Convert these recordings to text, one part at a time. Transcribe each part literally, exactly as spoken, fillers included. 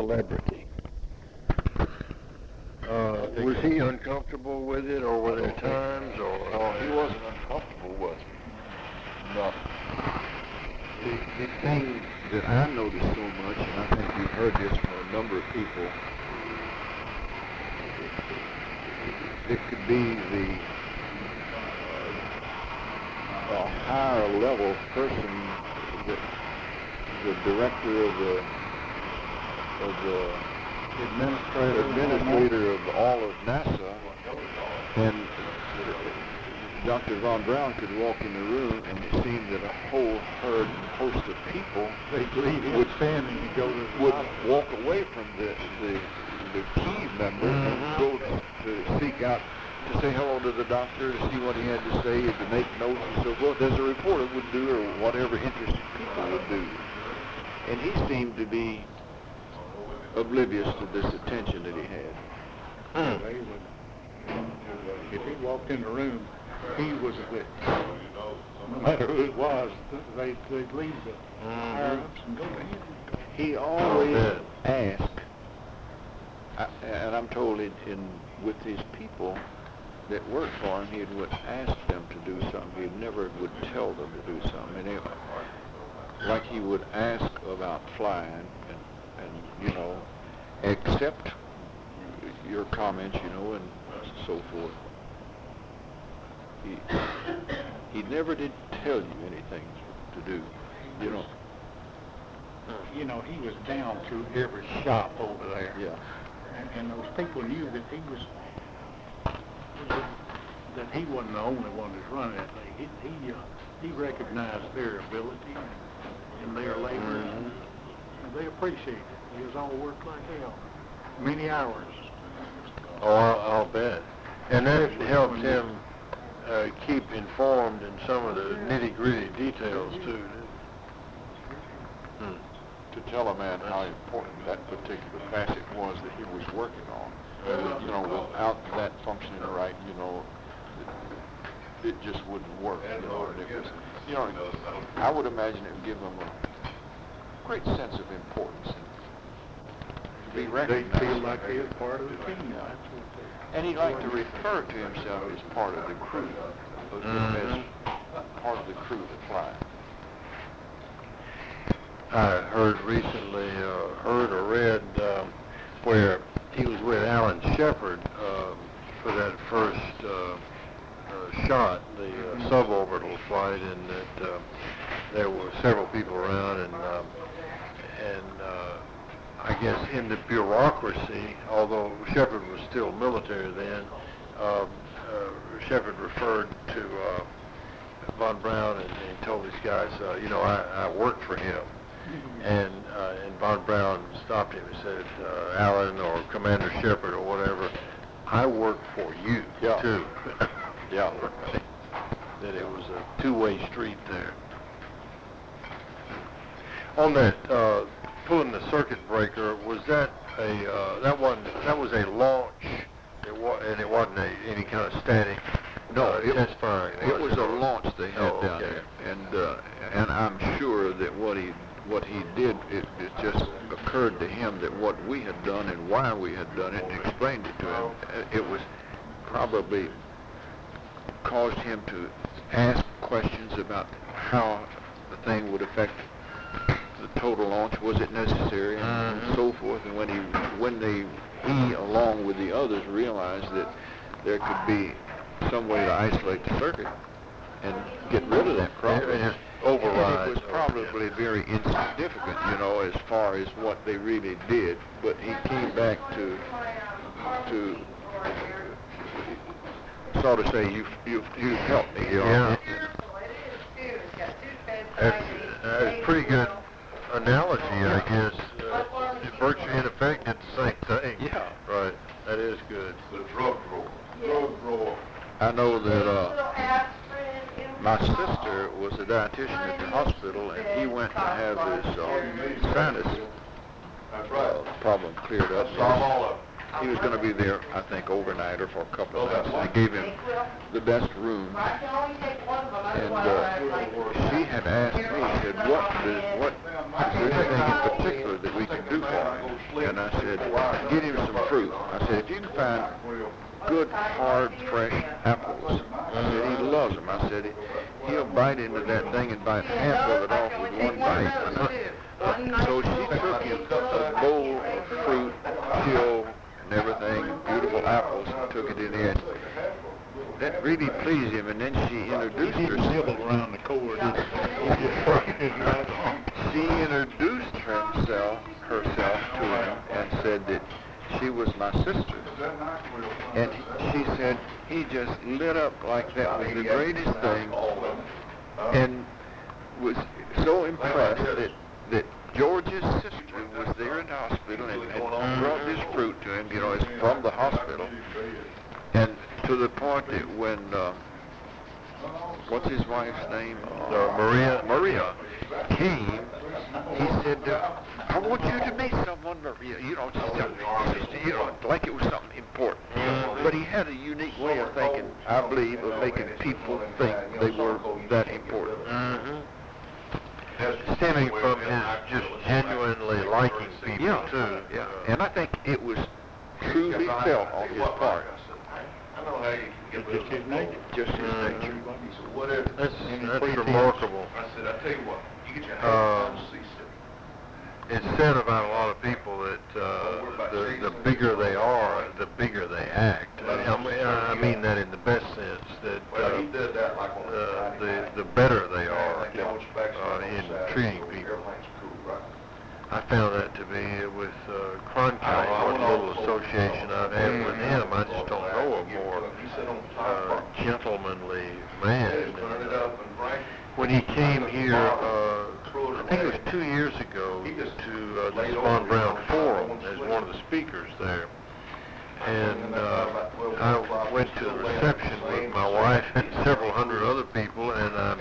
celebrity. Uh, was he uncomfortable with it, or were there times, or? Oh, he wasn't uncomfortable, was he? No. The, the thing that I noticed so much, and I think you've heard this from a number of people, it could be the uh, a higher level person, that the director of the of the Administrator, administrator of all of NASA, and Doctor Von Braun could walk in the room, and it seemed that a whole herd, host of people they'd leave him would standing and go to the would hospital. walk away from the the, the key member Mm-hmm. and go to seek out to say hello to the doctor, to see what he had to say, and to make notes and so forth, as a reporter would do, or whatever interested people would do. And he seemed to be oblivious to this attention that he had. Hmm. They would, if he walked in the room, he was a witness. No matter who it was, they, they'd leave the higher-ups and go to him. He always Oh, asked, I, and I'm told in, in with his people that worked for him, he would ask them to do something. He never would tell them to do something. And it, like he would ask about flying, and, and you know, accept your comments, you know, and so forth. He he never did tell you anything to do, you know. You know, he was down through every shop over there. Yeah. And, and those people knew that he was, that he wasn't the only one that's running that thing. He, he, uh, he recognized their ability and, and their labor, Mm-hmm. and they appreciated it. He was all work like hell, many hours. Oh, I'll, I'll bet. And that helped him uh, keep informed in some of the nitty-gritty details, too. Hmm. To tell a man how important that particular facet was that he was working on. Uh, you know, without that functioning right, you know, it, it just wouldn't work. You know, and it was, you know, I would imagine it would give him a great sense of importance and to be They recognized. feel like they was part of the team. Yeah. That's what they, And he liked to refer to himself as part of the crew, as, Mhm. as part of the crew that fly. I heard recently, uh, heard or read um, where he was with Alan Shepard um, for that first uh, uh, shot, the uh, suborbital flight, and that uh, there were several people around, and um, and uh, I guess in the bureaucracy, although Shepard was still military then, um, uh, Shepard referred to uh, Von Braun and, and told these guys, uh, you know, I, I worked for him. And uh, and Von Braun stopped him and said, uh, Alan or Commander Shepard or whatever, I work for you, Yeah. too. Yeah. Right. That it was a two-way street there. On that, uh, pulling the circuit breaker, was that a, uh, that wasn't, that was a launch, it wa- and it wasn't a, any kind of static No, uh, it, test firing? it was a launch they had Oh, down okay. there, and uh, and I'm sure that what he what he did, it, it just occurred to him that what we had done and why we had done it, and explained it to him. Uh, It was probably caused him to ask questions about how the thing would affect the total launch. Was it necessary, and Mhm. so forth. And when he when they he along with the others realized that there could be some way to isolate the circuit and get rid of that problem. And just And override. it was probably very insignificant, you know, as far as what they really did. But he came back to to sort of say, "You you you helped me." You know? Yeah. That's, that's a pretty good analogy, I guess. Uh, virtue in effect did the same thing. Yeah. Right. That is good. The drug roll. Drug roll. I know that uh, my sister was a dietitian at the hospital, and he went to have his uh, sinus That's uh, right. problem cleared up. That's all of it. He was going to be there, I think, overnight or for a couple of nights. And they gave him the best room. And uh, she had asked me, said, what, did, what is there anything in particular that we can do for him? and I said, get him some fruit. I said, if you can find good, hard, fresh apples, I said, he loves them. I said, he'll bite into that thing and bite half of it off with one bite. So she took him a bowl of fruit, peel, and everything, beautiful apples, and took it in there. That really pleased him, and then she introduced He herself. nibbled around the cord. He just brushed his right on. She introduced herself, herself to him and said that she was my sister. And she said he just lit up like that was the greatest thing, and was so impressed that, that George's sister was there in the hospital and had brought this fruit to him. You know, it's from the hospital. And to the point that when, uh, what's his wife's name? Uh, Maria. Maria came, he said, uh, I want you to meet someone, Maria. You know, just, just, you know, like it was something important. Mm-hmm. But he had a unique way of thinking, I believe, of making people think they were that important. Mm-hmm. Stemming from his just genuinely liking people, Yeah, too. yeah. And I think it was truly felt on his part. It's just his nature. Just his Mhm. nature. That's, And that's please, remarkable. I said, I tell you what, you get your Um, hands on the seat. It's said about a lot of people that uh, the, the bigger they are, the bigger they act. I mean, I mean that in the best sense, that Well, he uh, did that like on uh, the, the better they are Yeah, on specs uh, on in Saturday. treating people. Everything's cool, right? I found that to be with uh, Cronkite, what little association I've had with him. I just don't know a more uh, gentlemanly man. And, uh, when he came here, uh, I think it was two years ago, to uh, the Von Braun Forum as one of the speakers there. And uh, I went to the reception with my wife and several hundred other people, and uh,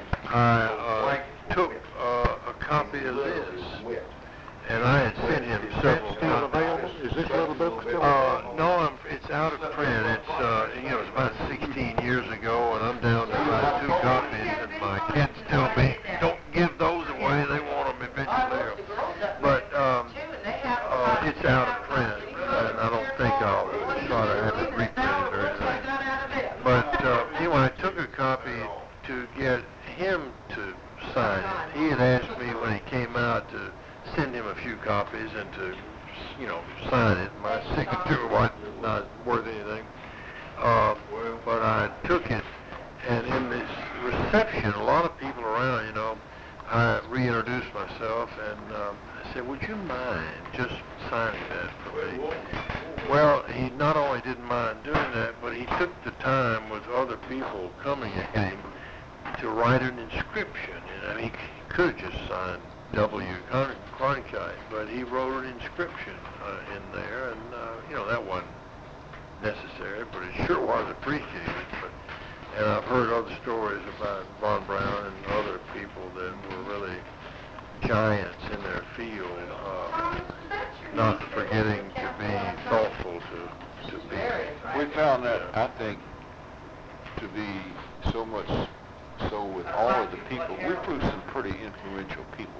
I uh, took uh, a copy of this. And I had sent him several Still copies. available? Is this little book still Uh, available? no, I'm, it's out of print. It's, uh, you know, it's about sixteen years ago, and I'm down to about two copies, and my kids tell me, don't give those away, they want them eventually. But, um, uh, it's out of print, and I don't think I'll try to have it reprinted or anything. But, uh, anyway, I took a copy to get him to sign it. He had asked me when he came out to send him a few copies and to, you know, sign it. My signature was not worth anything. Uh, but I took it, and in this reception, a lot of people around, you know, I reintroduced myself, and um, I said, would you mind just signing that for me? Well, he not only didn't mind doing that, but he took the time with other people coming at him to write an inscription. You know, he could have just signed W. Cronkite, but he wrote an inscription uh, in there, and uh, you know, that wasn't necessary, but it sure was appreciated. But, and I've heard other stories about Von Braun and other people that were really giants in their field, uh, not forgetting to be thoughtful to, to people. We found that, I think, to be so much so with all of the people. We flew some pretty influential people.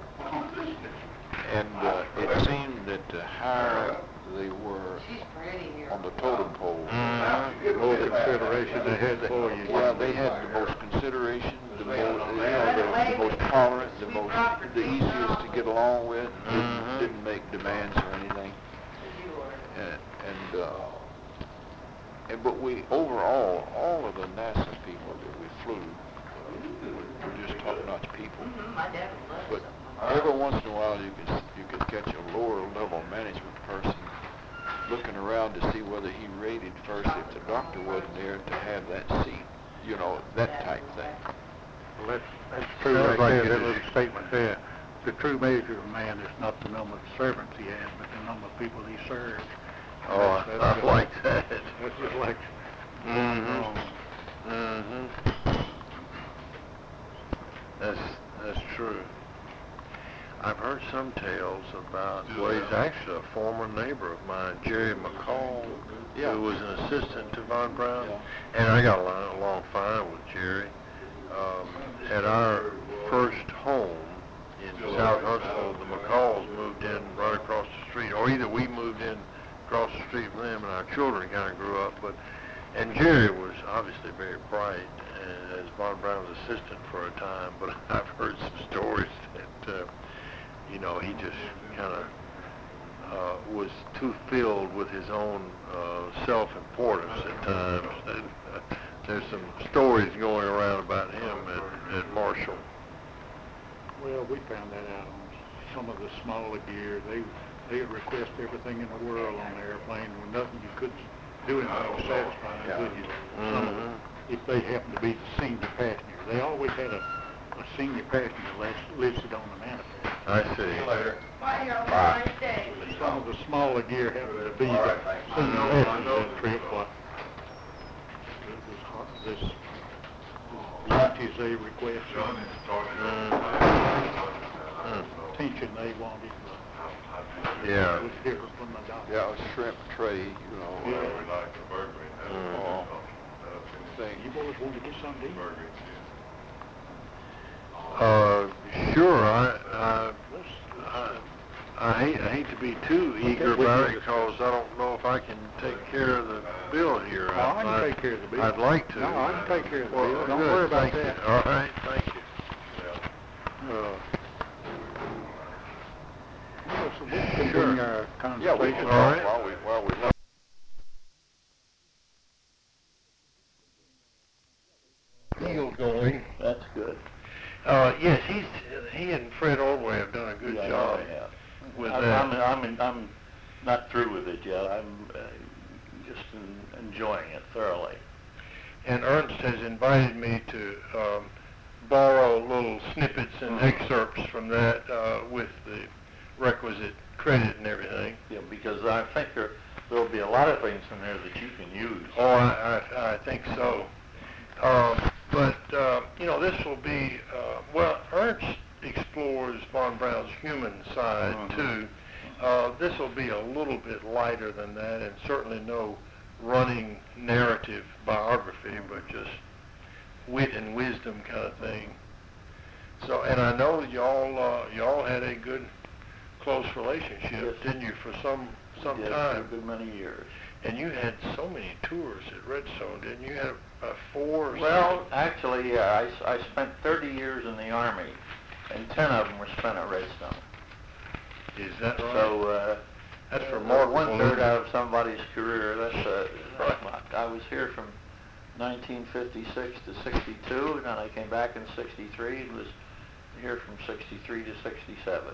And uh, it seemed that the higher they were on the totem pole, Mm-hmm. The more consideration they had for you. well, they had the most consideration, the most, you know, the, the most tolerant, the most, the easiest to get along with, didn't, Mhm. didn't make demands or anything. And, and, uh, and but we, overall, all of the NASA people that we flew were, were just top-notch people. But every once in a while, you could you could catch a lower level management person looking around to see whether he rated first if the doctor wasn't there to have that seat, you know, that type thing. Well, that's, that's true Sounds right like there, it that is. little statement there. The true measure of man is not the number of servants he has, but the number of people he serves. Oh, That's- I, that's I just- like that. That's just like, Mm-hmm. Mm-hmm. That's, that's true. I've heard some tales about, well, he's actually a former neighbor of mine, Jerry McCall, Yeah. who was an assistant to Von Braun. Yeah. And I got along, along fine with Jerry. Um, at our first home in South Huntsville, the McCalls moved in right across the street, or either we moved in across the street from them and our children kind of grew up, but, and Jerry was obviously very bright uh, as Von Braun's assistant for a time, but I've heard some stories that, uh, you know, he just kind of uh, was too filled with his own uh, self-importance at times. And, uh, there's some stories going around about him at, at Marshall. Well, we found that out on some of the smaller gear. They they would request everything in the world on the airplane when nothing you couldn't do anything to satisfy them, could you? Some of them, if they happened to be the senior passenger. They always had a, a senior passenger list- listed on the manifest. I see. Bye, y'all. Have a nice day. Some of the smaller gear happened to be the senior passenger on the trip. What this, hot- this lunches they requested, attention they wanted. Yeah. It was different from the doctor. Yeah, a shrimp tray, you know, Yeah. uh, thing. You boys want to get something to eat? Uh, sure. I, I, Let's, I, I hate, I hate to be too eager about it because I don't know if I can take care of the bill here. Oh, I can take care of the bill. I'd like to. No, I can take care of the Well, bill. Don't good, worry about thank you. that. All right, thank you. Uh, well, so we can Sure. bring our Yeah, we conversation. can All talk right. while we, while we look. Deal going. That's good. Uh, yes, he's, he and Fred Ordway have done a good Yeah, job yeah. with I'm, that. I'm, I'm, I'm not through with it yet. I'm uh, just en- enjoying it thoroughly. And Ernst has invited me to um, borrow little snippets and excerpts from that uh, with the requisite credit and everything. Yeah, because I think there there'll be a lot of things in there that you can use. Oh, I, I, I think so. Um, but, uh, you know, this will be, uh, well, Ernst explores Von Braun's human side, Mhm. too. Uh, this will be a little bit lighter than that, and certainly no running narrative biography, but just wit and wisdom kind of thing. So, and I know y'all, uh, y'all had a good, close relationship, Yes. didn't you, for some, some Yes, time? for a good many years. And you had so many tours at Redstone, didn't you? You had about four or Well, something? actually, yeah, I, s- I spent thirty years in the Army, and ten of them were spent at Redstone. Is that right? So, uh, That's uh, remarkable. one third isn't it? out of somebody's career. That's uh, I was here from nineteen fifty-six to sixty-two, and then I came back in sixty-three and was here from sixty-three to sixty-seven.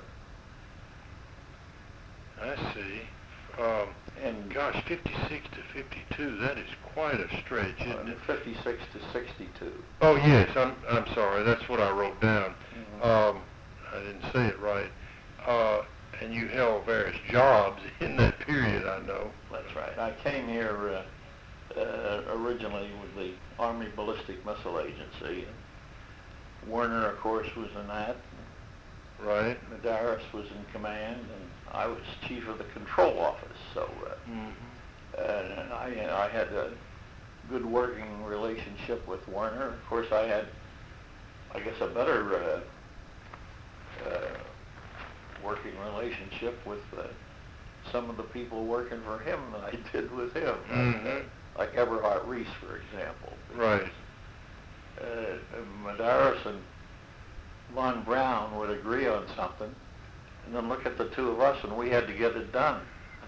I see. Um, And gosh, fifty-six to fifty-two, that is quite a stretch, isn't uh, it? fifty-six to sixty-two. Oh, yes, I'm, I'm sorry, that's what I wrote down. Mhm. Um, I didn't say it right. Uh, and you held various jobs in that period, I know. That's right. I came here uh, uh, originally with the Army Ballistic Missile Agency. And Werner, of course, was in that. Right? Medeiros was in command, and I was chief of the control office. So, uh, Mm-hmm. and I, I had a good working relationship with Werner. Of course, I had, I guess, a better uh, uh, working relationship with uh, some of the people working for him than I did with him. Mhm. Like Eberhard Reese, for example. Right. Uh, Medeiros and Von Braun would agree on something, and then look at the two of us, and we had to get it done.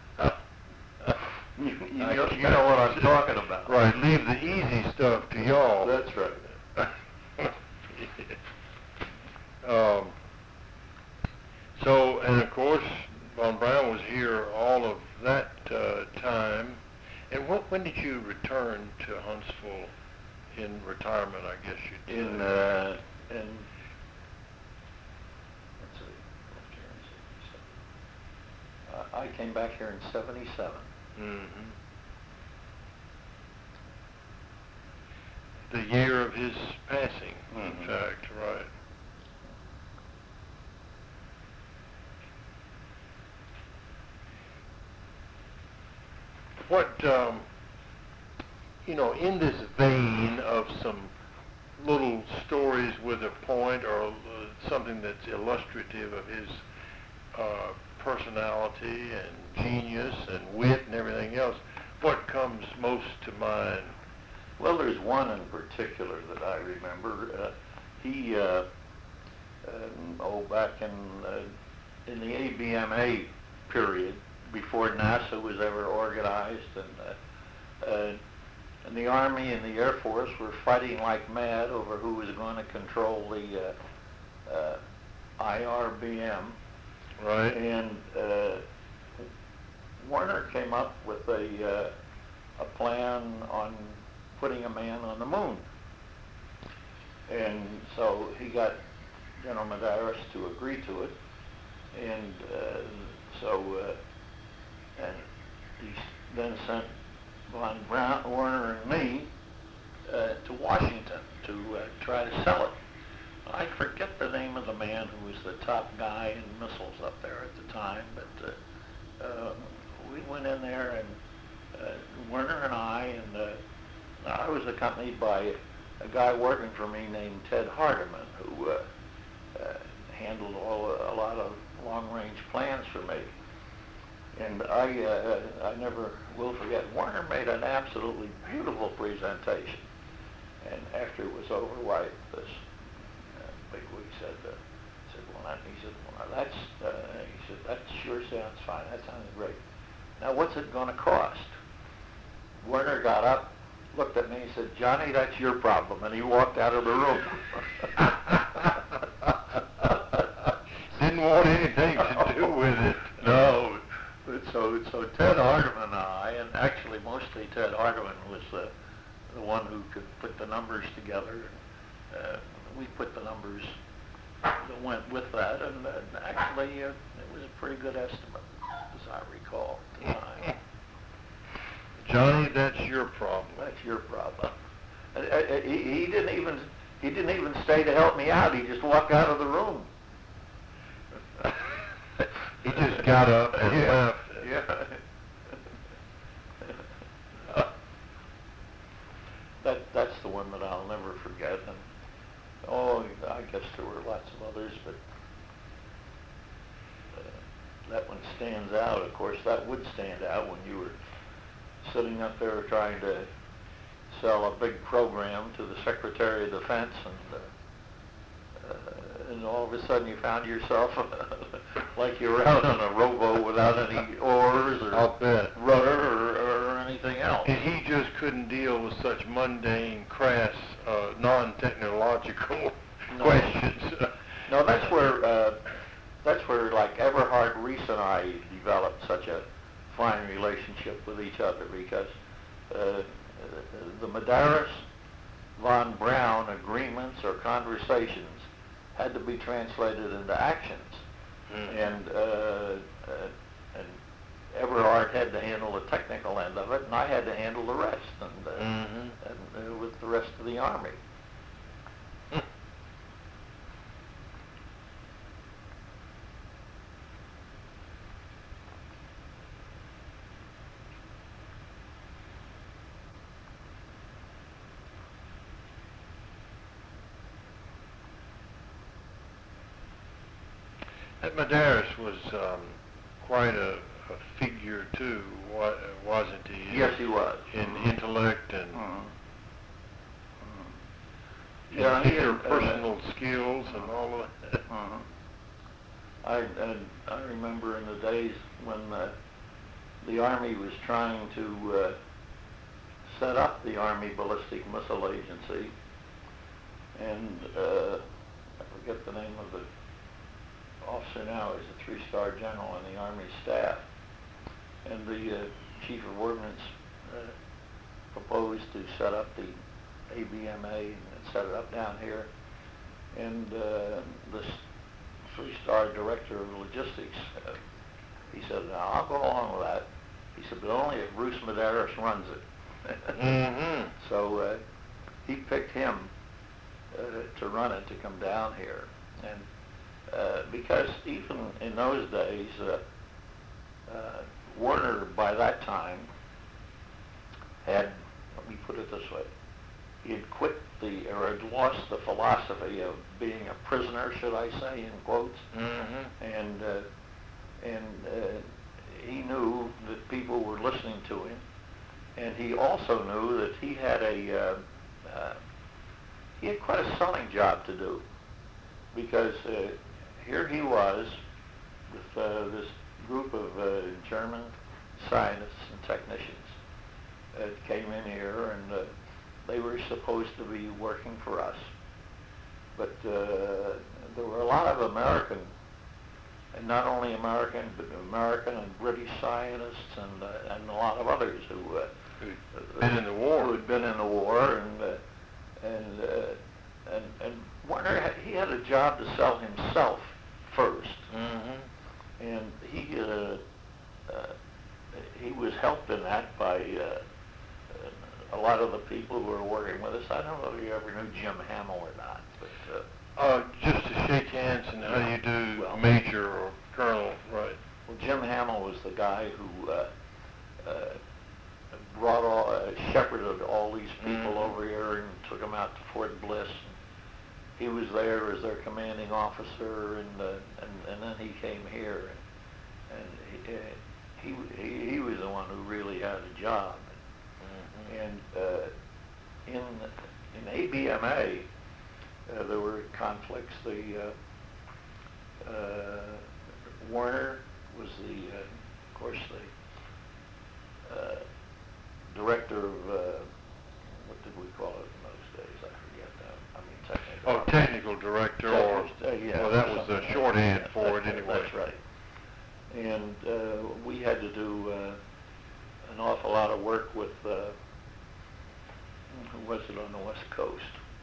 you, you, know, you know what I'm talking about. Right, leave the easy stuff to y'all. That's right. um, so, and of course, Von Braun was here all of that uh, time. And what, when did you return to Huntsville in retirement, I guess you'd say? In, uh, in, let's see, left here in sixty-seven. Uh, I came back here in seventy-seven. Mm-hmm. The year of his passing, Mhm. in fact, right. What, um, you know, in this vein of some little stories with a point or uh, something that's illustrative of his uh, personality and genius and wit and everything else, what comes most to mind? Well, there's one in particular that I remember. Uh, he, uh, um, oh, back in uh, in the A B M A period, before NASA was ever organized, and uh, uh, and the Army and the Air Force were fighting like mad over who was going to control the uh, uh, I R B M. Right. And uh, Warner came up with a uh, a plan on putting a man on the moon. And so he got General Medeiros to agree to it. And uh, so uh, and he then sent von Braun, Warner and me uh, to Washington to uh, try to sell it. I forget the name of the man who was the top guy in missiles up there at the time, but uh, uh, we went in there, and uh, Werner and I, and uh, I was accompanied by a guy working for me named Ted Hardiman, who uh, uh, handled all, a lot of long-range plans for me. And I, uh, I never will forget, Warner made an absolutely beautiful presentation. And after it was over, why, this bigwig said, uh, said, well, that, he said, well, that's, uh, he said, that sure sounds fine. That sounds great. Now, what's it going to cost? Werner got up, looked at me, and said, Johnny, that's your problem. And he walked out of the room. Didn't want anything to do with it. No. But so, so Ted Hardiman and I, and actually mostly Ted Hardiman was the, the one who could put the numbers together. Uh, we put the numbers that went with that, and, and actually uh, it was a pretty good estimate, as I recall at the time. Johnny, that's your problem. That's your problem. Uh, uh, he, he didn't even he didn't even stay to help me out. He just walked out of the room. He just got up and left. Yeah. that that's the one that I'll never forget. And oh, I guess there were lots of others, but uh, that one stands out. Of course, that would stand out when you were sitting up there trying to sell a big program to the Secretary of Defense, and uh, uh, and all of a sudden you found yourself like you were out on a rowboat without any oars or I'll bet. rudder or, or anything else. And he just couldn't deal with such mundane, crass, uh, non-technological No. questions. No, that's where uh, that's where like Everhard Reese and I developed such a fine relationship with each other, because uh, the Medeiros von Braun agreements or conversations had to be translated into actions, Mm. and uh, uh, and Everhard had to handle the technical end of it, and I had to handle the rest, and, uh, Mm-hmm. and uh, with the rest of the Army. That Medeiros was um, quite a, a figure too, wa- wasn't he? Yes, he was. In intellect and, Mhm. and Yeah, he particular had, uh, personal skills and all of that. Uh-huh. I, and I remember in the days when uh, the Army was trying to uh, set up the Army Ballistic Missile Agency, and uh, I forget the name of the officer now, he's a three-star general on the Army staff, and the uh, Chief of Ordnance uh, proposed to set up the A B M A and set it up down here, and uh, this three-star director of logistics, uh, he said, now I'll go along with that. He said, but only if Bruce Medeiros runs it. Mm-hmm. So uh, he picked him uh, to run it, to come down here. And uh, because even in those days, uh, uh, Warner by that time had, let me put it this way, he had quit the, or had lost the philosophy of being a prisoner, should I say, in quotes, Mm-hmm. and uh, and uh, he knew that people were listening to him, and he also knew that he had a uh, uh, he had quite a selling job to do, because uh, here he was with uh, this group of uh, German scientists and technicians that came in here, and uh, they were supposed to be working for us. But uh, there were a lot of American, and not only American, but American and British scientists, and uh, and a lot of others who uh, Who'd been in the war. Who had been in the war, and uh, and uh, and and Werner had, he had a job to sell himself first, Mm-hmm. and he uh, uh, he was helped in that by uh, a lot of the people who were working with us. I don't know if you ever knew Jim Hamill or not, but uh, Uh, just to shake hands and how do you do, Well- Major or Colonel, right? well, Jim Hamill was the guy who uh, uh, brought all, uh, shepherded all these people Mhm. over here and took them out to Fort Bliss. He was there as their commanding officer, and uh, and, and then he came here, and, and he, uh, he he he was the one who really had a job. And uh, in in A B M A, uh, there were conflicts. The uh, uh, Werner was the, uh, of course, the uh, director of uh, what did we call it in those days? I forget now. I mean, technical. Oh, technical director, or, Uh, yeah, well, that was the something shorthand like that. for it That- anyway. That's right. And uh, we had to do uh, an awful lot of work with, uh, who was it on the West Coast?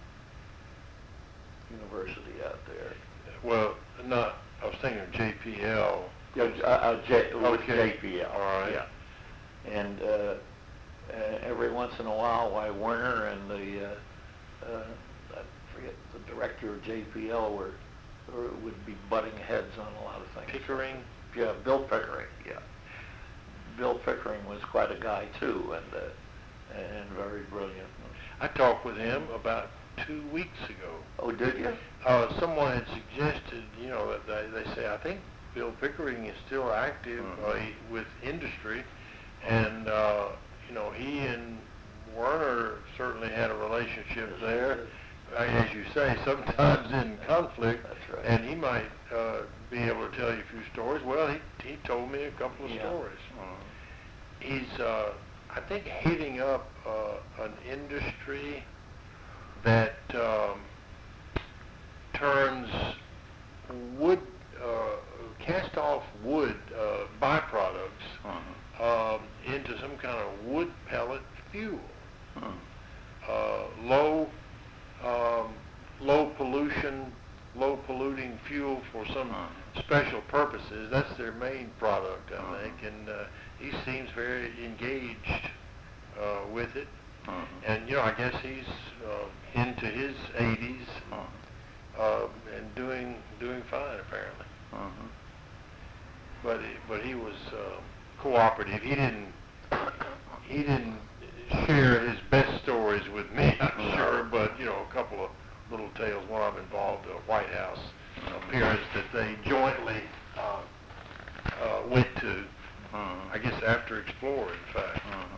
University out there. Well, not, I was thinking of J P L. Yeah, uh, uh, J, with Okay. J P L. All right. Yeah. And uh, uh, every once in a while, why Werner and the, uh, uh, I forget, the director of J P L were, or would be butting heads on a lot of things. Pickering? Yeah, Bill Pickering, yeah. Bill Pickering was quite a guy too, and uh, and very brilliant. I talked with him about two weeks ago. Oh, did you? Uh, someone had suggested, you know, that they, they say, I think Bill Pickering is still active Mhm. uh, he, with industry, and, uh, you know, he and Werner certainly had a relationship there. Uh, as you say, sometimes in conflict, That's right. and he might uh, be able to tell you a few stories. Well, he, he told me a couple of Yeah. stories. Mhm. He's, uh, I think, heating up uh, an industry that um, turns wood, uh, cast-off wood uh, byproducts Mhm. um, into some kind of wood pellet fuel. Mhm. Uh, low, um, low pollution, low polluting fuel for some Mhm. special purposes. That's their main product, I Mhm. think, and uh, he seems very engaged uh, with it. Mhm. And you know, I guess he's uh, into his eighties Mhm. uh, and doing doing fine apparently. Mhm. But he, but he was uh, cooperative. He didn't he didn't share his best stories with me, I'm No. sure. But you know, a couple of little tales. One I'm involved in a White House appearance that they jointly uh, uh, went to. Mhm. I guess after Explorer, in fact. Mhm.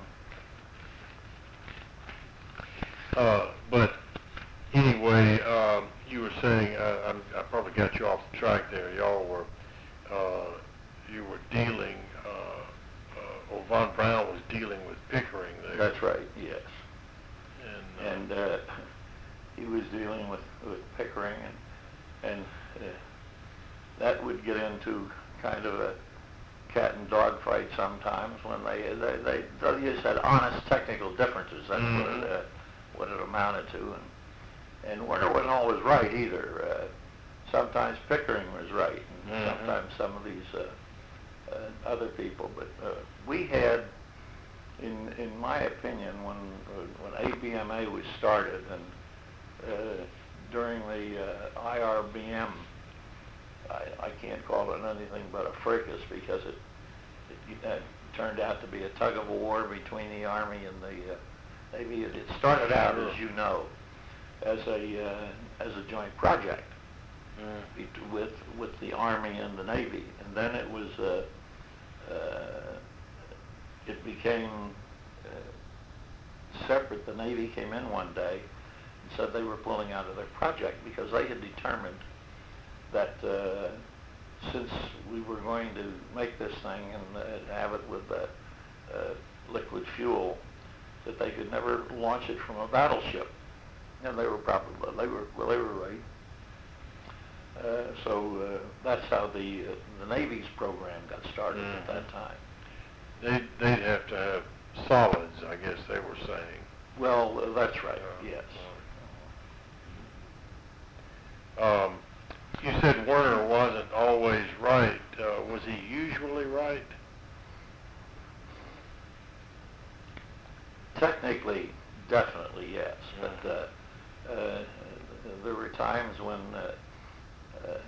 Uh, but anyway, um, you were saying, uh, I'm, I probably got you off the track there. Y'all were, uh, you were dealing, uh, uh, or Von Braun was dealing with Pickering there. That's right. Yes. And, uh, And uh, he was dealing with, with Pickering, and and uh, that would get into kind of a cat and dog fight sometimes when they they they, they just had honest technical differences. That's what Mhm. it uh, what it amounted to, and and Werner wasn't always right either. Uh, sometimes Pickering was right, and Mhm. sometimes some of these uh, uh, other people. But uh, we had, in in my opinion, when when A B M A was started, and uh, during the uh, I R B M, I, I can't call it anything but a fracas, because it, it uh, turned out to be a tug of war between the Army and the uh, Navy. It, it started out, as you know, as a uh, as a joint project, Mm. bet- with with the Army and the Navy, and then it was uh, uh, it became uh, separate. The Navy came in one day and said they were pulling out of their project because they had determined that uh, since we were going to make this thing and uh, have it with uh, uh, liquid fuel, that they could never launch it from a battleship. And they were probably, they were, well, they were right. Uh, so uh, that's how the uh, the Navy's program got started Mm-hmm. at that time. They'd, they'd have to have solids, I guess they were saying. Well, uh, that's right, Uh, yes. Um, you said Werner wasn't always right. Uh, was he usually right? Technically, definitely yes, but uh, uh, there were times when uh, uh,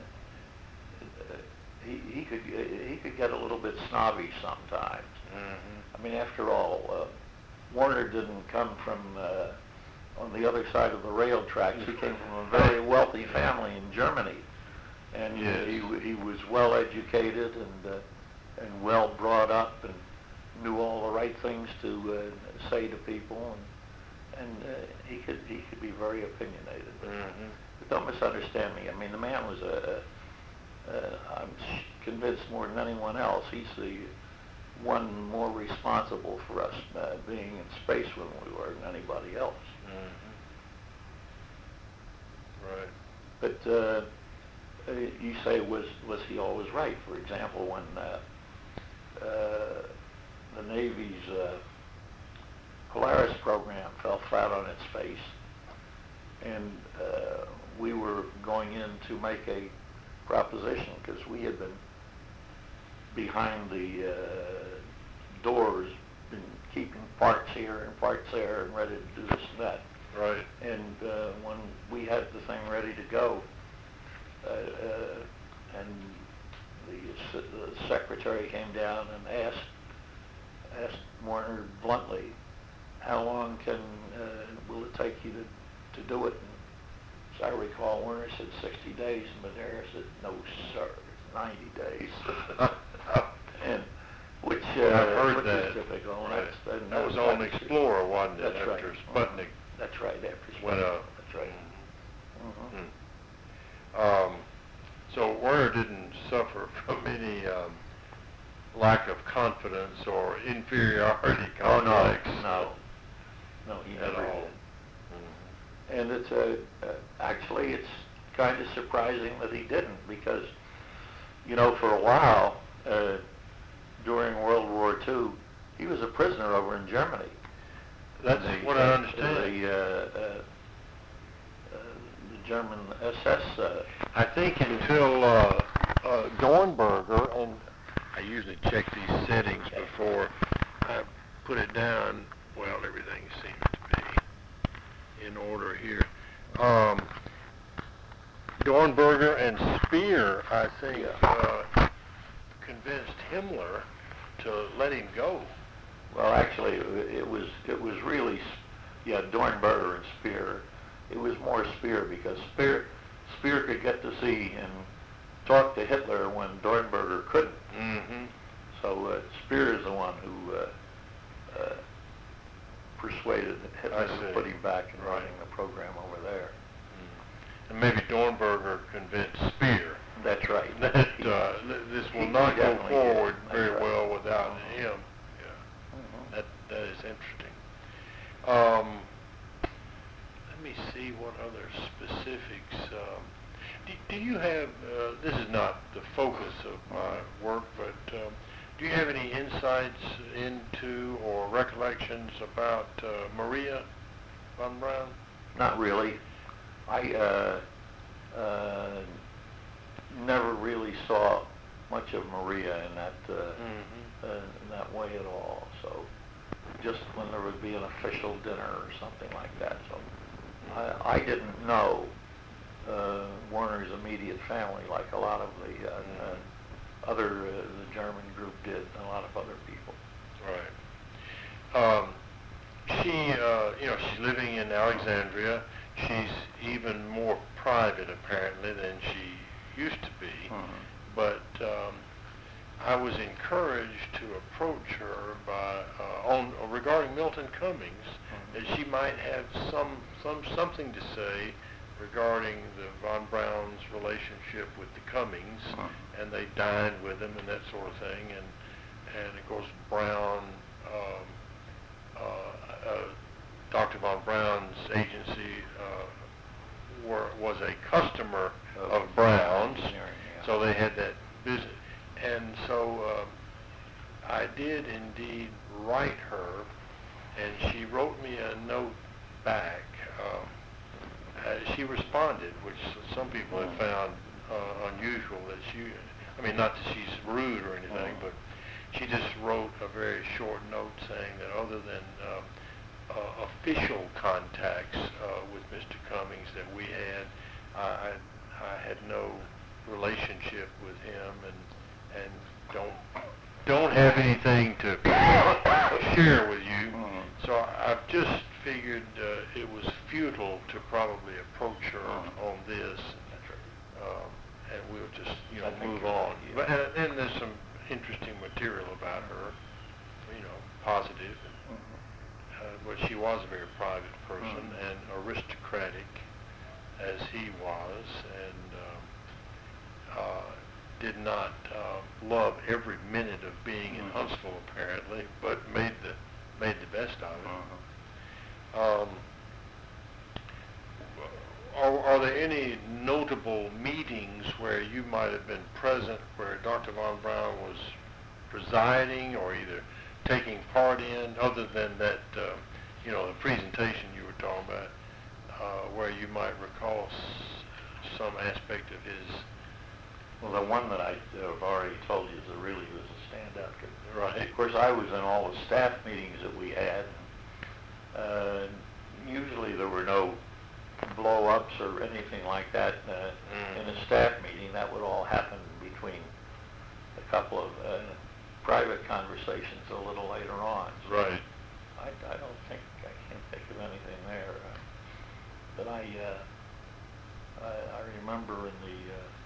he, he could he could get a little bit snobby sometimes. Mm-hmm. I mean, after all, uh, Warner didn't come from uh, on the other side of the rail tracks. He came from a very wealthy family in Germany, and Yes. he he was well educated and uh, and well brought up and knew all the right things to uh, say to people, and and uh, he could he could be very opinionated. But, Mm-hmm. but don't misunderstand me. I mean, the man was a, a I'm convinced more than anyone else, he's the one more responsible for us uh, being in space when we were than anybody else. Mm-hmm. Right. But uh, uh, you say, was was he always right? For example, when uh, uh, the Navy's uh, Polaris program fell flat on its face, and uh, we were going in to make a proposition because we had been behind the uh, doors, been keeping parts here and parts there and ready to do this and that. Right. And uh, when we had the thing ready to go, uh, uh, and the, the secretary came down and asked asked Warner bluntly, how long can uh, will it take you to, to do it? And as I recall, Warner said sixty days, and Madera said, no, sir, it's ninety days. and which uh, I've heard which that. is typical. and Right. That's, and That was that's on like- Explorer, wasn't it? That's right. After Sputnik That's right, after went Sputnik. up. That's right. Mhm. Hmm. Um, so Werner didn't suffer from any um, lack of confidence or inferiority Oh, no, complex. no. No, he At never all. did. And it's uh, uh, actually, it's kind of surprising that he didn't, because, you know, for a while, uh, during World War Two, he was a prisoner over in Germany. That's In the- what I in understand. The, uh, uh, uh, the German S S. Uh, I think until uh, uh, Dornberger, and I usually check these settings before I put it down. Well, everything seems to be in order here. Um, Dornberger and Speer, I think, uh, convinced Himmler to let him go. Well, actually, it it was it was really, yeah, Dornberger and Speer. It was more Speer, because Speer Speer could get to see and talk to Hitler when Dornberger couldn't. Mm-hmm. So uh, Speer is the one who uh, uh, persuaded Hitler I to see. put him back and Right. running the program over there. And maybe Dornberger convinced Speer That's right. that uh, th- this will He- not he go definitely did. forward That's very right. well without him. Mhm. That that is interesting. Um, let me see what other specifics. Um, do, do you have? Uh, this is not the focus of my work, but um, do you have any insights into or recollections about uh, Maria von Braun? Not really. I uh, uh, never really saw much of Maria in that uh, Mm-hmm. uh, in that way at all. So just when there would be an official dinner or something like that. So I, I didn't know uh, Warner's immediate family like a lot of the uh, uh, other uh, the German group did, and a lot of other people. Right. Um, she, uh, you know, she's living in Alexandria. she's even more private apparently than she used to be. Mhm. But um, I was encouraged to approach her by uh, on regarding Milton Cummings, that she might have some some something to say regarding the Von Braun's relationship with the Cummings, Mhm. and they dined with him and that sort of thing, and and of course Braun, um, uh, uh, Doctor Von Braun's agency uh, were, was a customer of Braun's, Engineering, yeah. so they had that business, and so uh, I did indeed write her, and she wrote me a note back. Um, uh, she responded, which some people have found uh, unusual. That she, I mean, not that she's rude or anything, but she just wrote a very short note saying that other than um, uh, official contacts uh, with Mister Cummings that we had, I, I, I had no relationship with him, and and don't don't have anything to share with you. Mhm. So I've just figured uh, it was futile to probably approach her Mhm. on this, um, and we'll just you know I think move you're on. right, yeah. But and, and there's some interesting material about her, you know, positive. Mhm. Uh, but she was a very private person Mhm. and aristocratic, as he was, and um, uh, did not uh, love every minute of being in Mhm. Huntsville, apparently, but made the made the best of it. Mhm. Um, are, are there any notable meetings where you might have been present, where Doctor Von Braun was presiding or either taking part in, other than that, uh, you know, the presentation you were talking about, uh, where you might recall s- some aspect of his? Well, the one that I have already told you is that really was a standout. Right. Of course, I was in all the staff meetings that we had. Uh, usually there were no blow-ups or anything like that uh, Mm. in a staff meeting. That would all happen between a couple of uh, private conversations a little later on. So Right. I, I don't think, I can't think of anything there. Uh, but I, uh, I, I remember in the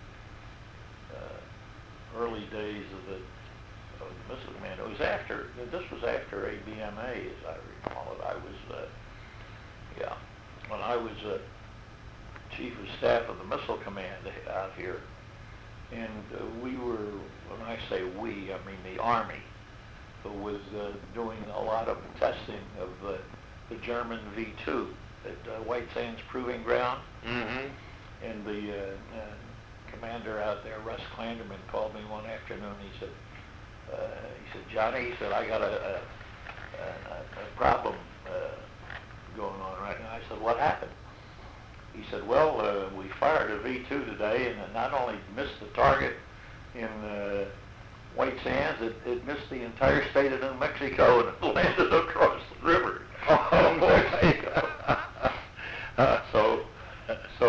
uh, uh, early days of the, of the Missile Command, it was after, this was after A B M A, as I recall it. I was, uh, yeah, when I was uh, Chief of Staff of the Missile Command out here, and uh, we were, when I say we, I mean the Army, was uh, doing a lot of testing of uh, the German V two at uh, White Sands Proving Ground. Mm-hmm. And the uh, uh, commander out there, Russ Clanderman, called me one afternoon. He said, uh, he said, Johnny, he said, I got a, a, a, a problem uh, going on right now. I said, what happened? He said, well, uh, we fired a V two today, and it not only missed the target in uh, White Sands, it, it missed the entire state of New Mexico, and it landed across the river in Mexico. uh, so, so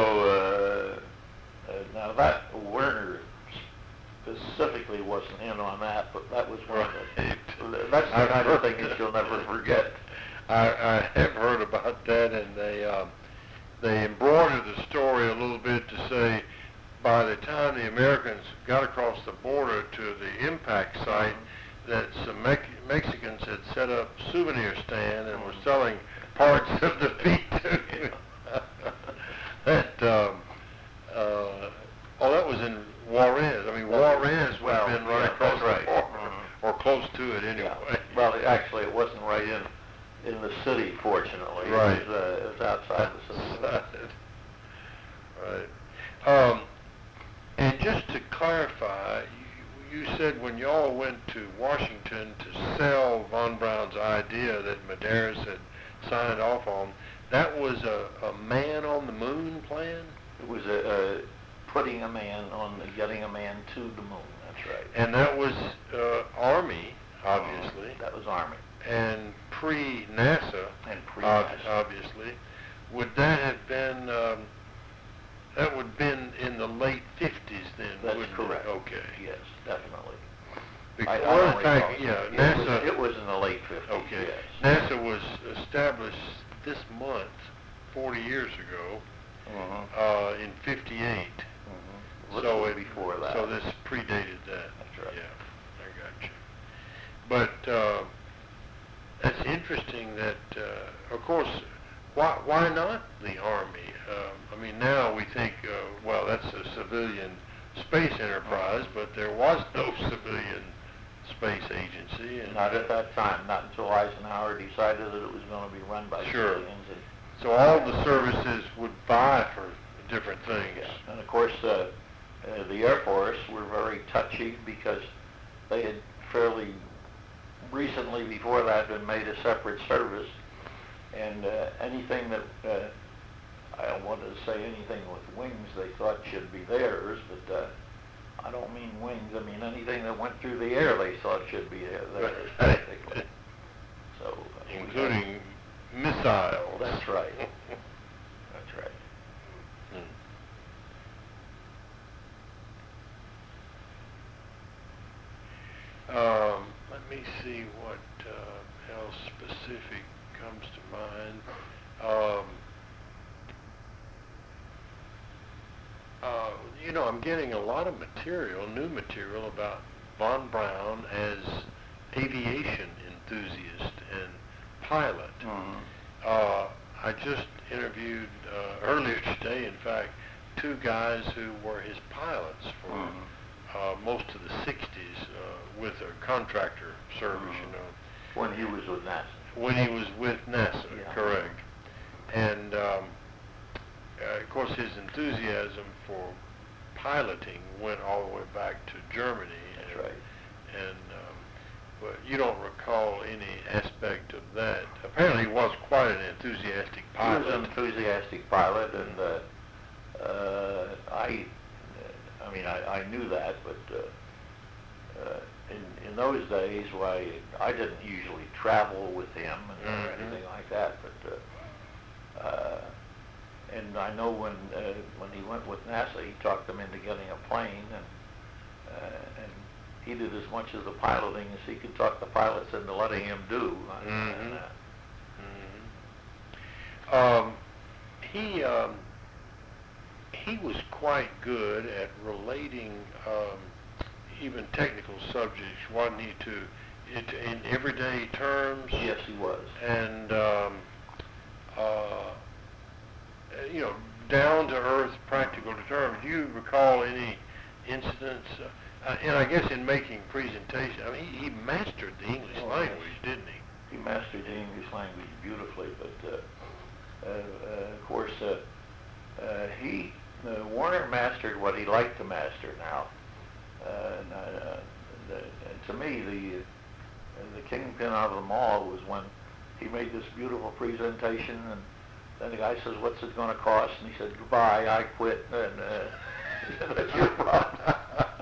uh, uh, now that Werner specifically wasn't in on that, but that was one of the, that's the kind of thing that you'll never forget. I, I have heard about that, and they um, they embroidered the story a little bit to say by the time the Americans got across the border to the impact site, that some Me- Mexicans had set up souvenir stand and were selling parts of the V two. that um, uh, oh, that was in Juarez. I mean, Juarez would have been right yeah, across that's the right. border, Mhm. or close to it anyway. Yeah. Well, it- actually, it wasn't right in in the city, fortunately. Right. It was, uh, it was outside the city. Right. Um, and just to clarify, you, you said when y'all went to Washington to sell Von Braun's idea that Medeiros had signed off on, that was a, a man on the moon plan? It was a, uh, putting a man on, the, getting a man to the moon. That's right. And that was uh, Army, obviously, That was Army. and pre-NASA, And pre ob- obviously. Would that have been, um, that would have been in the late fifties then, That's wouldn't correct. it? Okay. Yes, definitely. Because, I, I well, don't in fact, recall. yeah, It NASA... was, it was in the late fifties, Okay. yes. NASA was established this month, forty years ago, Uh-huh. uh, in fifty-eight. Uh-huh. So it, before that. So this predated that. That's right. Yeah, I got you. But uh, that's interesting that, uh, of course, why why not the Army? Um, I mean, now we think, uh, well, that's a civilian space enterprise, but there was no civilian space agency. And Not at that time, not until Eisenhower decided that it was going to be run by Sure. civilians. And, so all the services would vie for different things. yeah. And of course, uh, uh, the Air Force were very touchy because they had fairly recently before that been made a separate service, and uh, anything that, uh, I don't want to say anything with wings they thought should be theirs, but uh, I don't mean wings, I mean anything that went through the air they thought should be theirs, basically. So, uh, we had- Including missiles. That's right. That's right. Um, let me see what uh, else specific comes to mind. Um, uh, you know, I'm getting a lot of material, new material about Von Braun as aviation enthusiast and pilot. Mhm. Uh, I just interviewed uh, earlier today, in fact, two guys who were his pilots for Mhm. uh, most of the sixties uh, with a contractor service, you know, When he was with NASA. when he was with NASA, Yeah. correct. And um, uh, of course his enthusiasm for piloting went all the way back to Germany. That's and, right. And um, but you don't recall any aspect of that. Apparently he was quite an enthusiastic pilot. He was an enthusiastic pilot, and uh, uh, I, I mean, I, I knew that, but uh, uh, in, in those days, why I didn't usually travel with him and, or Mhm. anything like that. But uh, uh, and I know when uh, when he went with NASA, he talked them into getting a plane, and uh, and he did as much of the piloting as he could talk the pilots into letting him do. And, Mhm. and, uh, Mhm. Um, he um, he was quite good at relating um, even technical subjects, wasn't he, to it in everyday terms? yes, he was. And um, uh, you know, down to earth, practical terms. Do you recall any incidents? Uh, uh, and I guess in making presentation, I mean, he, he mastered the English Oh, language, yes. didn't he? He mastered the English language beautifully, but uh, uh, uh, of course, uh, uh, he uh, Warner mastered what he liked to master now. Uh, and, uh, the, and to me, the uh, the kingpin of them all was when he made this beautiful presentation, and then the guy says, "What's it going to cost?" And he said, "Goodbye, I quit." And uh, that's your problem.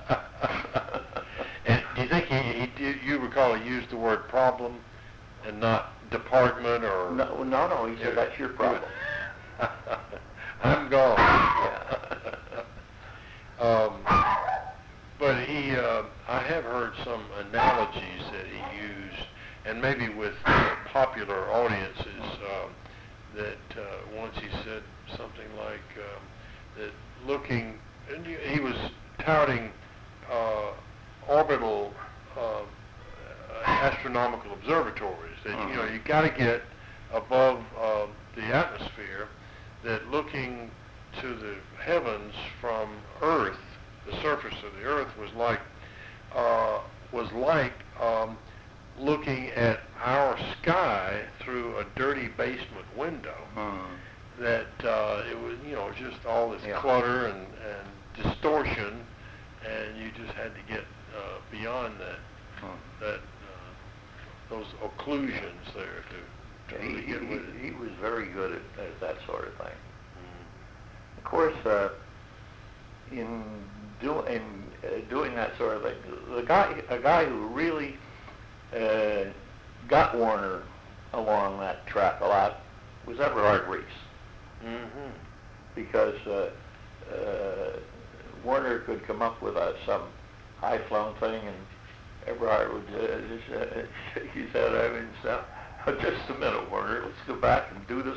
And do you think he, he did, you recall he used the word problem and not department or? No, no, no. He said, "That's your problem." I'm gone. Yeah. um, but he, uh, I have heard some analogies that he used, and maybe with uh, popular audiences, um, that uh, once he said something like um, that looking, and he he was touting uh, orbital uh, astronomical observatories, that you know you got to get above uh, the atmosphere, that looking to the heavens from Earth, the surface of the Earth was like uh, was like um, looking at our sky through a dirty basement window. Hmm. That uh, it was, you know, just all this Yeah. clutter and, and distortion, and you just had to get uh, beyond that Hmm. that uh, those occlusions there to, to Yeah, really he, get he, with it. he was very good at, at that sort of thing. Mm. Of course, uh, in, do, in uh, doing that sort of thing, the guy, a guy who really uh, got Warner along that track a lot was Everhard Reese, Mm-hmm. because uh, uh, Warner could come up with uh, some high-flown thing, and Everhard would uh, just uh, shake his head. I mean, so, just a minute, Warner. Let's go back and do this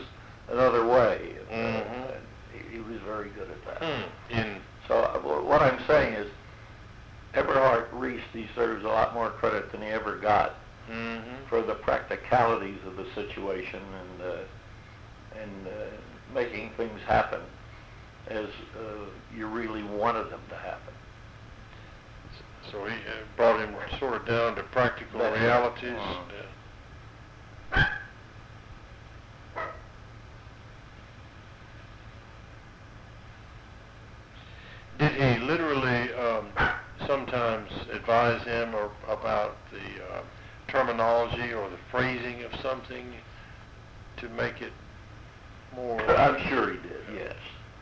another way. Mhm. Uh, he, he was very good at that. Hmm. In So uh, wh- what I'm saying is, Eberhard Reese deserves a lot more credit than he ever got mhm. for the practicalities of the situation and uh, and uh, making things happen as uh, you really wanted them to happen. So he uh, brought him sort of down to practical That's right. realities. Uh-huh. Uh, Did he literally um, sometimes advise him or about the uh, terminology or the phrasing of something to make it more? I'm sure he did, yes.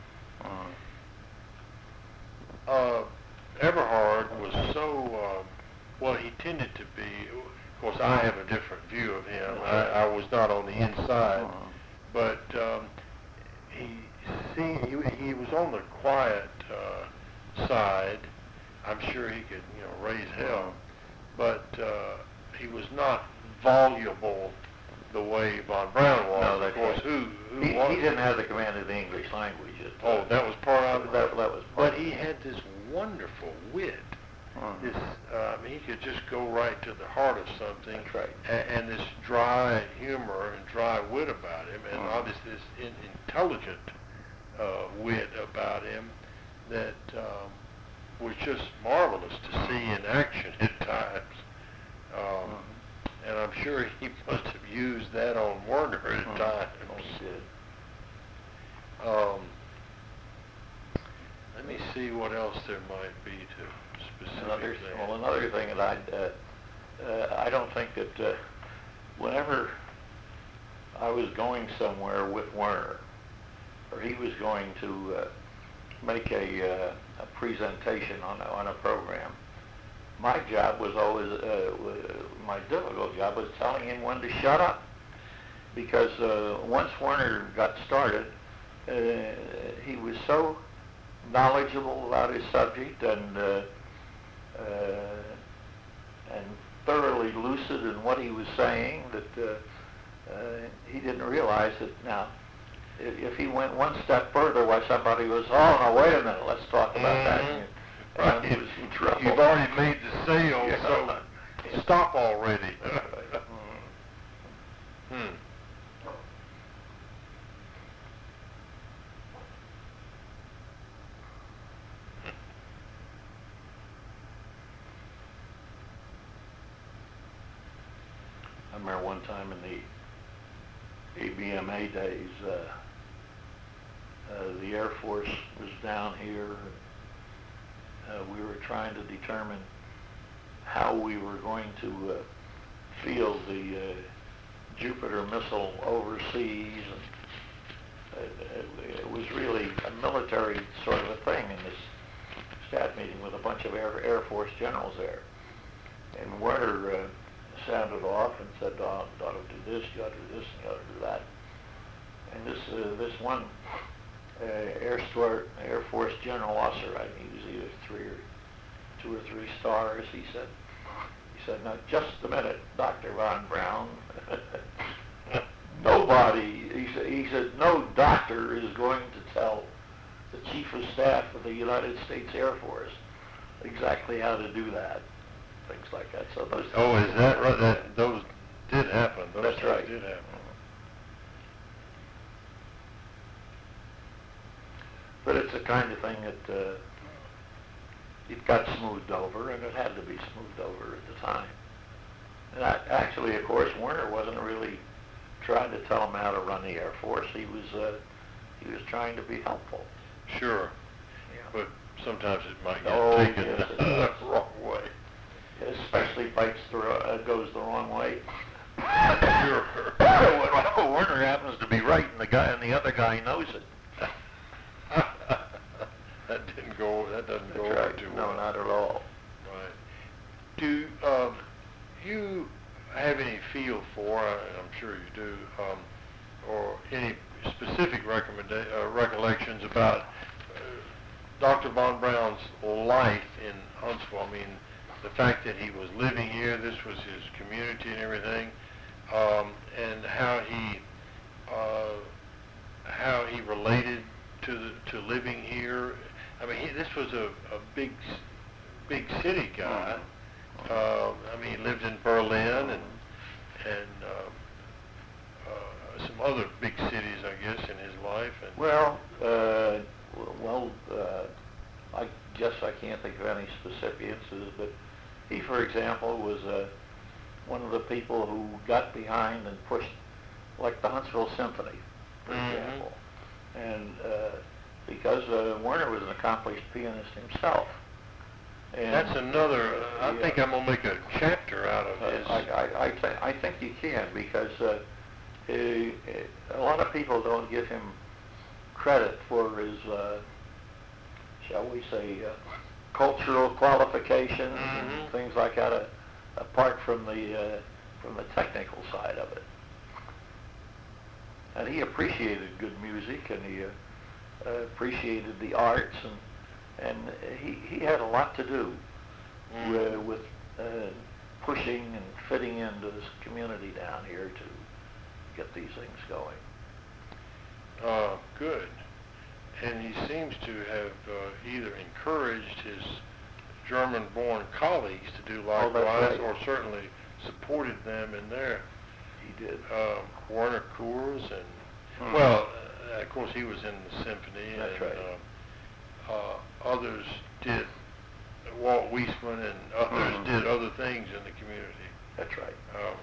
Uh, Uh, Eberhard was so, uh, well, he tended to be, of course I have a different view of him. I, I was not on the inside, uh, but um, he, see, he, he was on the quiet uh, side. I'm sure he could, you know, raise hell, but uh, he was not voluble the way Von Braun was. No, of that's course, right. who, who he, was he didn't have the command of the English language. At, Oh, that was part of it? That, that was part But of he it. had this wonderful wit. Uh-huh. This, uh, I mean, he could just go right to the heart of something. That's right. And, and this dry humor and dry wit about him, and Uh-huh. obviously this in, intelligent uh, wit about him that um, was just marvelous to see in action at times. Um, Uh-huh. And I'm sure he must have used that on Werner at Uh-huh. times. Oh, he did. Um, let me see what else there might be to specific Another, things. well, another thing that I, uh, uh, I don't think that uh, whenever I was going somewhere with Werner, or he was going to uh, make a, uh, a presentation on a, on a program, my job was always, uh, w- my difficult job was telling him when to shut up. Because uh, once Werner got started, uh, he was so knowledgeable about his subject and uh, uh, and thoroughly lucid in what he was saying that uh, uh, he didn't realize that now if, if he went one step further, why somebody was, oh no, wait a minute, let's talk about that. Mhm. And he was in trouble. You've already made the sale, Yeah. so stop already. Mm. hmm. I remember one time in the A B M A days, uh, uh, the Air Force was down here. Uh, we were trying to determine how we were going to uh, field the uh, Jupiter missile overseas. And it, it was really a military sort of a thing in this staff meeting with a bunch of Air, Air Force generals there. And Werner uh, sounded off and said, oh, you ought to do this, you ought to do this, and you ought to do that. And this uh, this one uh, Air, Stor- Air Force general officer, I think he was either three or two or three stars, he said, he said, now just a minute, Doctor Von Braun. Nobody, he said, he said, no doctor is going to tell the Chief of Staff of the United States Air Force exactly how to do that. Things like that. So those. Oh, is that right? That those did happen. Those That's things right. Did happen. But it's the kind of thing that uh, it got smoothed over, and it had to be smoothed over at the time. And I, actually, of course, Werner wasn't really trying to tell him how to run the Air Force. He was uh, he was trying to be helpful. Sure, Yeah. but sometimes it might get Oh, taken yes, it the does. wrong way. Especially bites the ro- uh, goes the wrong way. Sure. when Werner happens to be right, and the guy and the other guy knows it. That didn't go. That doesn't That's go over right. too No, well. not at all. Right. Do um, you have any feel for? Uh, I'm sure you do, um, or any specific recommenda- uh, recollections about uh, Doctor Von Braun's life in Huntsville? I mean, the fact that he was living here, this was his community and everything, um, and how he uh, how he related to the, to living here. I mean, he, this was a, a big, s- big city guy. Uh, I mean, he lived in Berlin and and uh, uh, some other big cities, I guess, in his life. And Well, uh, w- well, uh, I guess I can't think of any specific instances, but he, for example, was uh, one of the people who got behind and pushed, like the Huntsville Symphony, for Mhm. example. And uh, because uh, Werner was an accomplished pianist himself. And that's another. Uh, I yeah. think I'm gonna make a chapter out of Uh, his. I, I, I, th- I think you can, because uh, eh, eh, a lot of people don't give him credit for his, uh, shall we say, uh, cultural qualifications Mhm. and things like that, uh, apart from the uh, from the technical side of it. And he appreciated good music, and he uh, uh, appreciated the arts, and and he he had a lot to do Mhm. with, with uh, pushing and fitting into this community down here to get these things going. Uh, good. And he seems to have uh, either encouraged his German-born colleagues to do Oh, that's likewise, right. or certainly supported them in their He did. um, Werner Kurs, and Mhm. well, uh, of course he was in the symphony, That's and right. uh, uh, others did. Walt Weisman and others Mhm. did other things in the community. That's right. Um,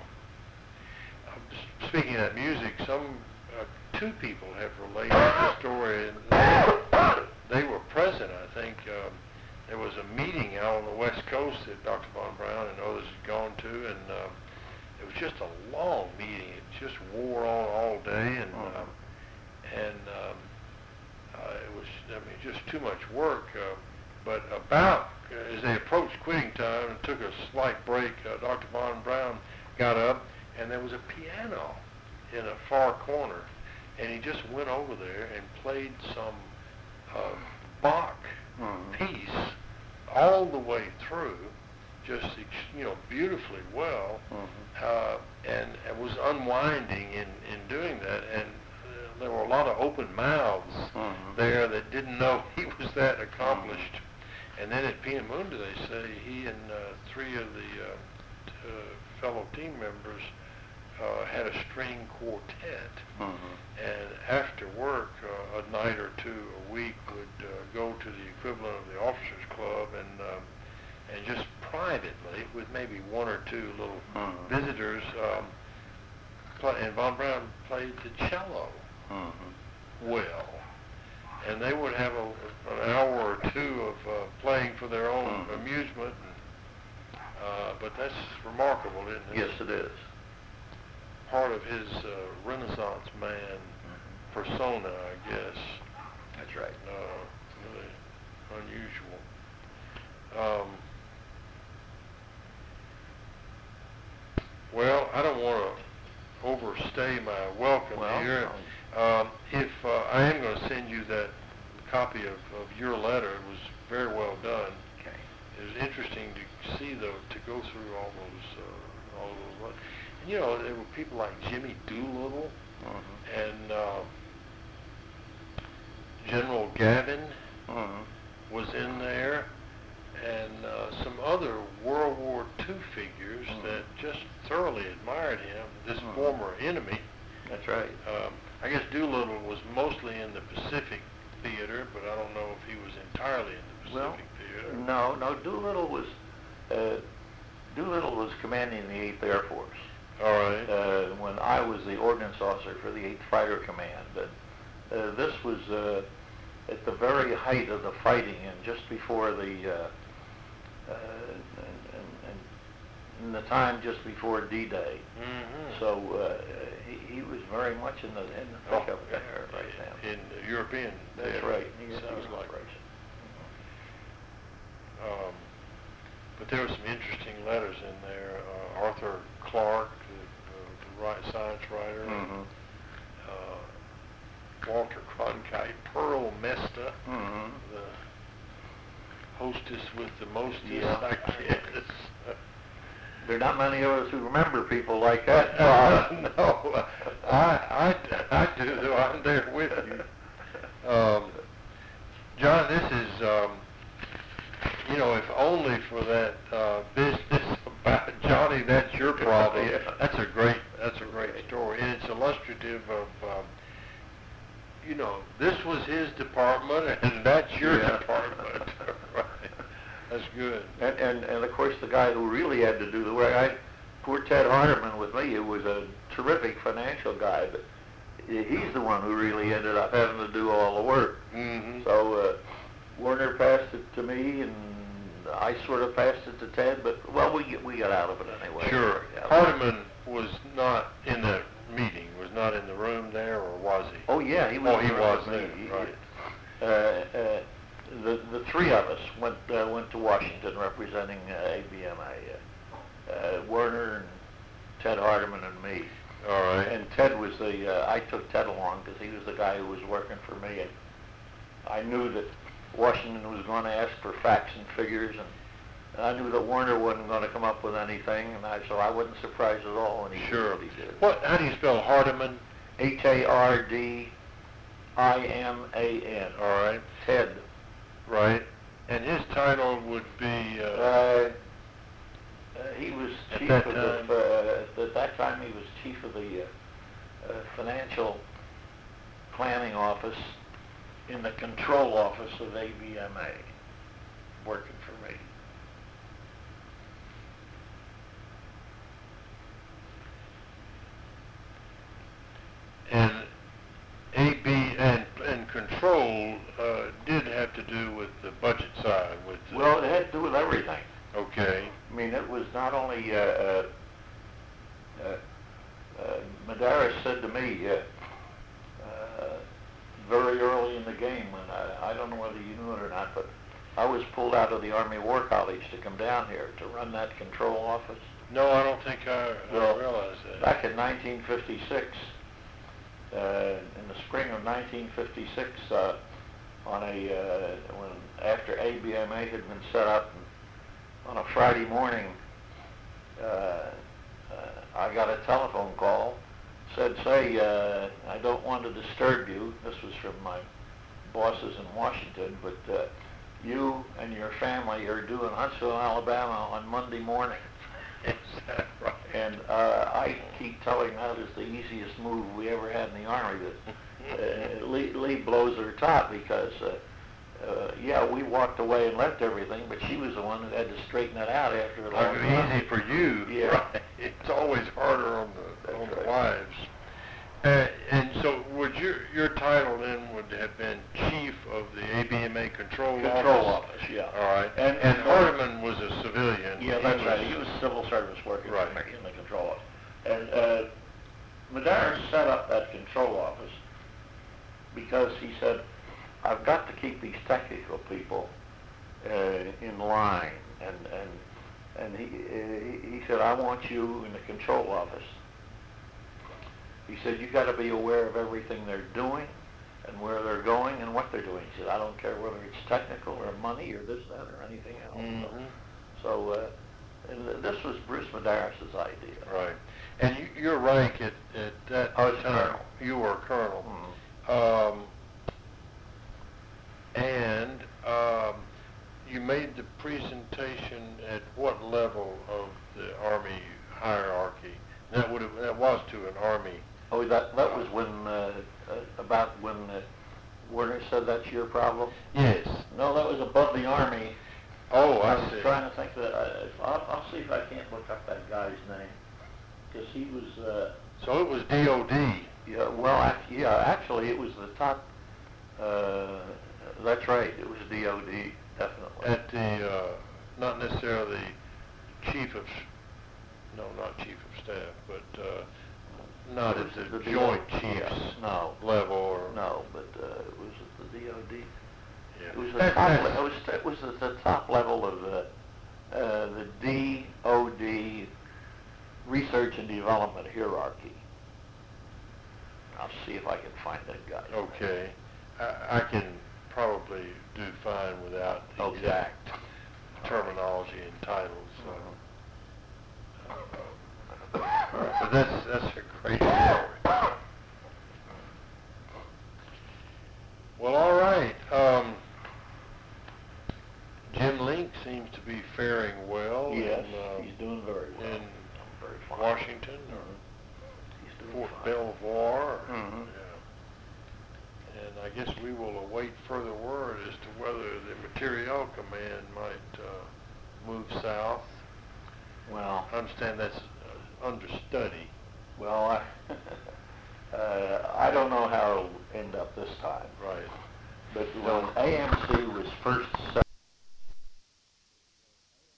uh, s- speaking of that music, some uh, two people have related the story, and they, they were present. I think um, there was a meeting out on the West Coast that Doctor Von Braun and others had gone to, and um, it was just a long meeting. It just wore on all day, and um, and um, uh, it was, I mean, just too much work. Uh, but about uh, as they approached quitting time and took a slight break, uh, Doctor Von Braun got up, and there was a piano in a far corner, and he just went over there and played some uh, Bach Mhm. piece all the way through, just ex- you know, beautifully well, Mhm. uh, and it was unwinding in in doing that, and uh, there were a lot of open mouths Mhm. there that didn't know he was that accomplished. And then at Peenemünde, they say he and uh, three of the uh, t- uh, fellow team members uh, had a string quartet, Mhm. and after work, uh, a night or two a week, would uh, go to the equivalent of the officers' club and um, and just privately, with maybe one or two little Mhm. visitors, um, play, and Von Braun played the cello Mhm. well, and they would have a, an hour or two of uh, playing for their own Mhm. amusement. And, uh, but that's remarkable, isn't it? Yes, it is. Part of his uh, Renaissance man persona, I guess. That's right. Uh, really unusual. Um, well, I don't want to overstay my welcome Well, here. Um, if uh, I am going to send you that copy of, of your letter, it was very well done. Okay. It was interesting to see, though, to go through all those, uh, all those. And, you know, there were people like Jimmy Doolittle Mhm. and uh, General Gavin Mhm. was in there, and uh, some other World War Two figures Mhm. that just thoroughly admired him. This Mhm. former enemy. That's right. Um, I guess Doolittle was mostly in the Pacific Theater, but I don't know if he was entirely in the Well, Pacific Theater. No, no. Doolittle was uh, Doolittle was commanding the eighth Air Force All right. uh, when I was the ordnance officer for the eighth Fighter Command. And uh, this was uh, at the very height of the fighting, and just before the uh, uh, and, and, and in the time just before D-Day. Mm-hmm. So uh, he, he was very much in the in the thick of it there right now. In European. That's theater, right. Sounds like. Operation. Um, but there were some interesting letters in there. Uh, Arthur Clarke, the, the, the right science writer, Mhm. uh, Walter Cronkite, Pearl Mesta, Mhm. the hostess with the mostest, Yeah. I guess. there are not many of us who remember people like that. No, I, I, I do, though. I'm there with you. Um, John, this is, um, you know, if only for that uh, business about Johnny, that's your problem. Yeah. That's a great, that's a great story, and it's illustrative of, um, you know, this was his department, and that's your Yeah. department. Right. That's good. And, and, and of course, the guy who really had to do the work, I, poor Ted Hardeman with me, who was a terrific financial guy, but he's the one who really ended up having to do all the work. Mm-hmm. So uh, Werner passed it to me, and I sort of passed it to Ted, but, well, we, we got out of it anyway. Sure. Yeah. Hardeman was not in the meeting, was not in the room there, or was he? Oh, yeah, he was. Oh, he in the was room there, with me. He- right. Uh, uh, the, the three of us went, uh, went to Washington representing uh, A B M A. Uh, uh, Werner and Ted Hardeman and me. All right. And Ted was the, uh, I took Ted along because he was the guy who was working for me, and I knew that Washington was going to ask for facts and figures, and, and I knew that Werner wasn't going to come up with anything, and I, so I wasn't surprised at all when he Sure. did what he did. What, how do you spell Hardeman? H A R D I M A N. All right. Ted. Right. And his title would be, uh, Uh, uh, he was At chief that of time? the, uh, at that time he was chief of the uh, uh, financial planning office in the control office of A B M A, working for me. and A B and, and control uh, did have to do with the budget side, with the, Well, it had to do with everything. okay. I mean, it was not only, uh, uh, uh, uh, Madaris said to me, uh, uh, very early in the game, when I, I don't know whether you knew it or not, but I was pulled out of the Army War College to come down here to run that control office. No, I don't think I, Well, I realized that. Back in nineteen fifty-six, uh, in the spring of nineteen fifty-six, uh, on a, uh, when, after A B M A had been set up, and on a Friday morning, uh, uh, I got a telephone call, said, say, uh, I don't want to disturb you. This was from my bosses in Washington, but uh, you and your family are due in Huntsville, Alabama on Monday morning. Is that right? And uh, I keep telling that is the easiest move we ever had in the Army. That uh, Lee, Lee blows her top because, uh, uh, yeah, we walked away and left everything, but she was the one that had to straighten it out after a long Like, time. easy for you. Yeah. Right. It's always harder on the, That's on the right. wives. Uh, and so would your, your title then would have been chief of the A B M A control office? Control office, yeah. All right. And- And and- Hardeman was a civilian. Yeah, that's right. He was civil service working Right. for me in the control office. And uh, Madaris set up that control office because he said, I've got to keep these technical people uh, in line. And and and he uh, he said, I want you in the control office. He said, you got to be aware of everything they're doing and where they're going and what they're doing. He said, I don't care whether it's technical or money or this, that, or anything else. Mhm. So, uh, and this was Bruce Madaris's idea. Right. And you, your rank at, at that I was time, colonel. you were a colonel. Mhm. Um, and um, you made the presentation at what level of the Army hierarchy? That would have, that was to an Army. Oh, that that was when uh, uh, about when uh, Werner said that's your problem. Yes. No, that was above the Army. Oh, I I was see. trying to think that. Uh, if- I'll, I'll see if I can't look up that guy's name because he was. Uh, So it was D O D. yeah. Well, ac- yeah. Actually, it was the top. Uh, that's right. It was D O D, definitely. At the, uh, not necessarily chief of, no, not chief of staff, but uh, not It at was the the joint D O D, chiefs yeah. No. level or. No, but uh, it was at the D O D. Yeah. It was the That- top. that's- Le- it was it was at the top level of the uh, the D O D research and development hierarchy. I'll see if I can find that guy. Okay. I, I can probably do fine without the Okay. exact terminology and titles. Mhm. Uh, But that's, that's a great story. Well, all right. Um, Jim Link seems to be faring well. Yes, in, uh, he's doing very well. in Very fine. Washington or Mhm. He's doing Fort fine. Belvoir. Mhm. Yeah. And I guess we will await further word as to whether the Materiel Command might uh, move south. Well, I understand that's uh, under study. well, I, uh, I don't know how it'll end up this time. Right. But when A M C was first set